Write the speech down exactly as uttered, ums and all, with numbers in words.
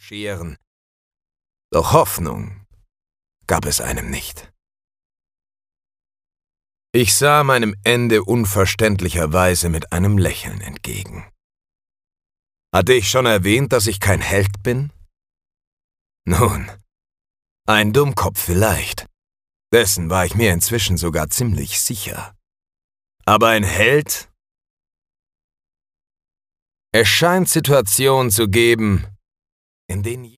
scheren. Doch Hoffnung gab es einem nicht. Ich sah meinem Ende unverständlicherweise mit einem Lächeln entgegen. Hatte ich schon erwähnt, dass ich kein Held bin? Nun, ein Dummkopf vielleicht. Dessen war ich mir inzwischen sogar ziemlich sicher. Aber ein Held? Es scheint Situationen zu geben, in denen